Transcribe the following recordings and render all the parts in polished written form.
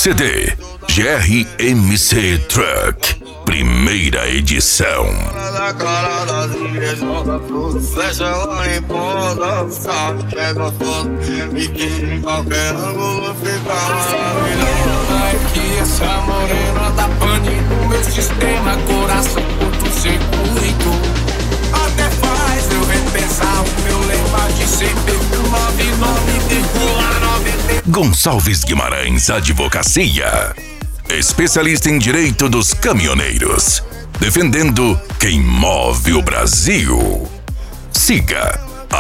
CD GRMC Truck, primeira edição. Fecha lá em ponta, sabe que é gostoso e que em qualquer ângulo fica maravilhoso. Aqui essa morena da pane no meu sistema, coração curto-circuito. Até faz eu repensar o meu lema de sempre 99,90. Gonçalves Guimarães Advocacia, especialista em direito dos caminhoneiros, defendendo quem move o Brasil. Siga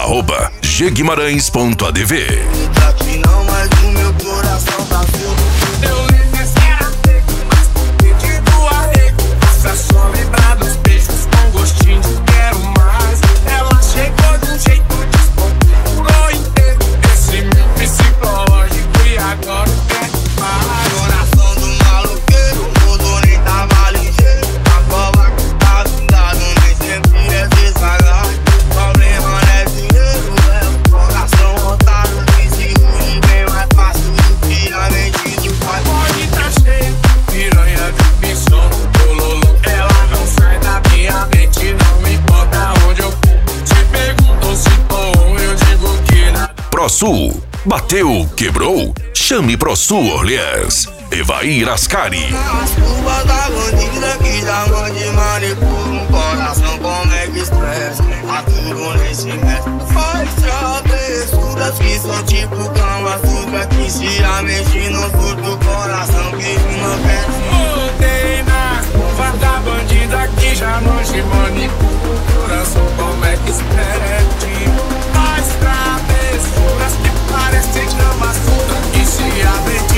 @gguimarães.adv. Aqui não, mas o meu coração tá frio. Eu lembro esse era seco, mas com pedido arrego. Nossa, só lembrar dos beijos com gostinho de quero mais. Ela chegou de um jeito descontrolou inteiro. Esse meu psicológico e agora quer mais. Coração do maluqueiro, o motor nem tava ligeiro. A cova que tá virado nem sempre é desagrado. Problema não é dinheiro, é o coração rotado. Seguro e bem mais fácil do que a mente do pai. Pode tá cheio, piranha de missão. Bololô, ela não sai da minha mente. Não me importa onde eu for. Se perguntam se tô ruim, eu digo que nada. ProSul, bateu, quebrou? Chame ProSul Orleans. Evair Ascari. As curvas da bandida que já mande manipula um coração como express. A tudo nem se mexe. Faz travessuras que são tipo cama suja que se a mexe no surto coração que não quer. Botei nas curvas da bandida que já não se manipula. Coração como é que espete. Faz travessuras que parecem grama suja que se abre de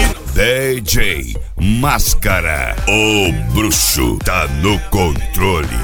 DJ Máscara, o bruxo tá no controle.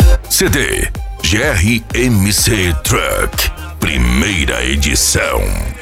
CD GRMC Truck, primeira edição.